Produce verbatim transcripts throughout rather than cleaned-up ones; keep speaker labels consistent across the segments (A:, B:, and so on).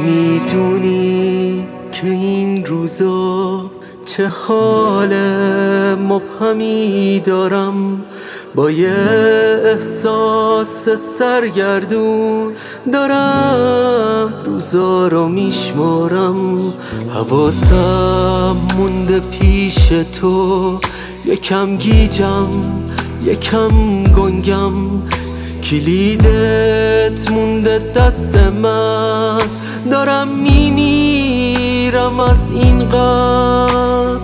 A: نمیدونی که این روزا چه حال مبهمی دارم، با یه احساس سرگردون دارم روزا رو میشمارم. حواسم مونده پیش تو، یکم گیجم یکم گنگم، کلیدت مونده دست من، دارم میمیرم از این غم.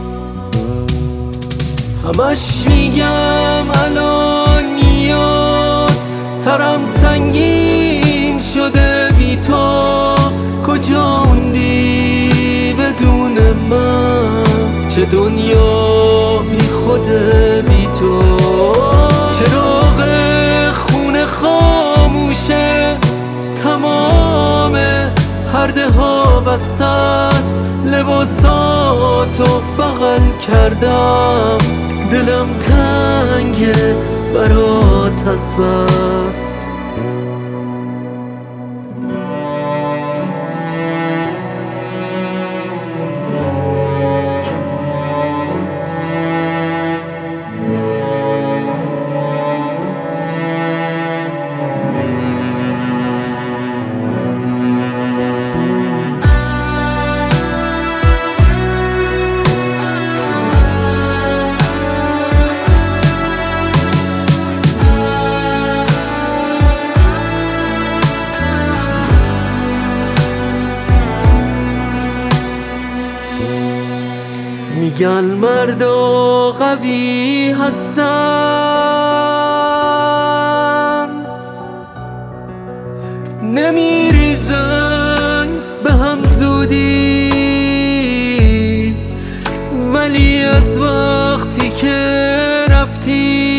A: همش میگم الان میاد، سرم سنگین شده بی تو، کجا موندی بدون من؟ چه دنیا بی خود بی تو؟ چراغ خونه خاموشه، تمام پرده ها بساس، لباساتو بغل کردم، دلم تنگه برات از بس. میگن مردا قوی هستن، نمیریزن به هم زودی، ولی از وقتی که رفتی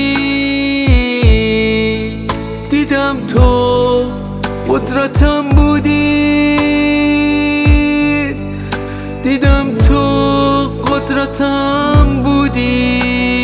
A: دیدم تو قدرتم بودی، دیدم تو قدرتم بودی.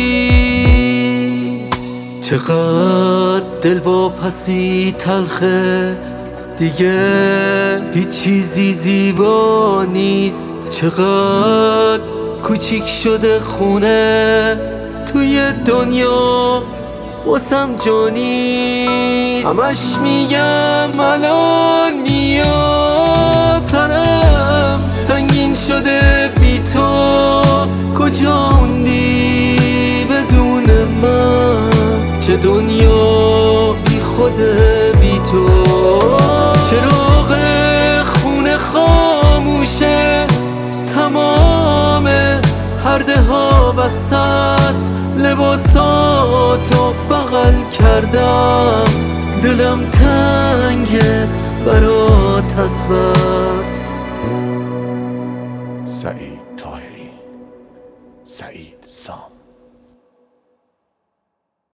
A: چقدر دل واپسی تلخه، دیگه هیچ چیزی زیبا نیست، چقدر کوچیک شده خونه توی دنیا واسم جا نیست. همش میگم الان میاد، سرم سنگین شده بی تو، کجا موندی بدون من؟ چه دنیا بی خود بی تو؟ چراغ خونه خاموشه، تمام پرده ها بساس، لباساتو بغل کردم، دلم تنگه برات از بس.
B: سعید طاهری، سعید سام.